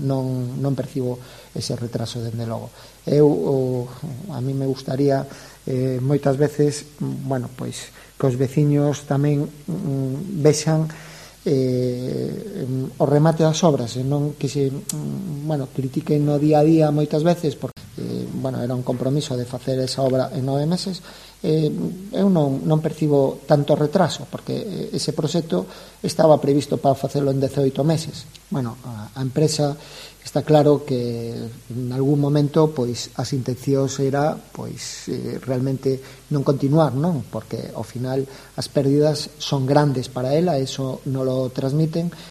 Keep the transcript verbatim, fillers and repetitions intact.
non, non percibo ese retraso dende logo. Eu, o, a mí me gustaría eh, moitas veces, bueno, pois que os veciños tamén mm, vexan eh, o remate das obras e non que se mm, bueno, critiquen no día a día moitas veces porque eh, bueno, era un compromiso de facer esa obra en nove meses. Eh, eu non, non percibo tanto retraso porque ese proxecto estaba previsto para facelo en dezaoito meses. Bueno, a, a empresa está claro que en algún momento pois as intencións era pois eh, realmente non continuar, non? Porque ao final as pérdidas son grandes para ela, eso non lo transmiten.